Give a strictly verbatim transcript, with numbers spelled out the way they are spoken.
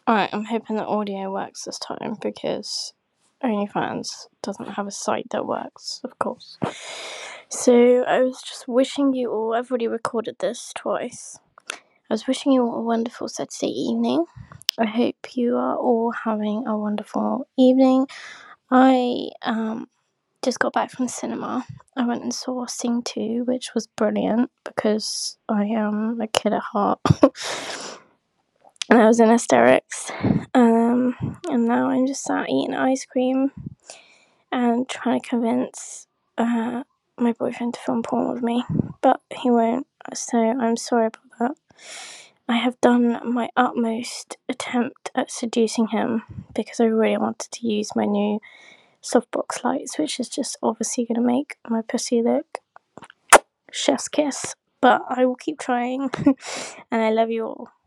Alright, I'm hoping the audio works this time because OnlyFans doesn't have a site that works, of course. So I was just wishing you all, I've already recorded this twice. I was wishing you all a wonderful Saturday evening. I hope you are all having a wonderful evening. I um just got back from the cinema. I went and saw Sing two, which was brilliant because I am a kid at heart. And I was in hysterics. Um, and now I'm just sat eating ice cream and trying to convince uh, my boyfriend to film porn with me. But he won't, so I'm sorry about that. I have done my utmost attempt at seducing him because I really wanted to use my new softbox lights, which is just obviously going to make my pussy look chef's kiss. But I will keep trying, and I love you all.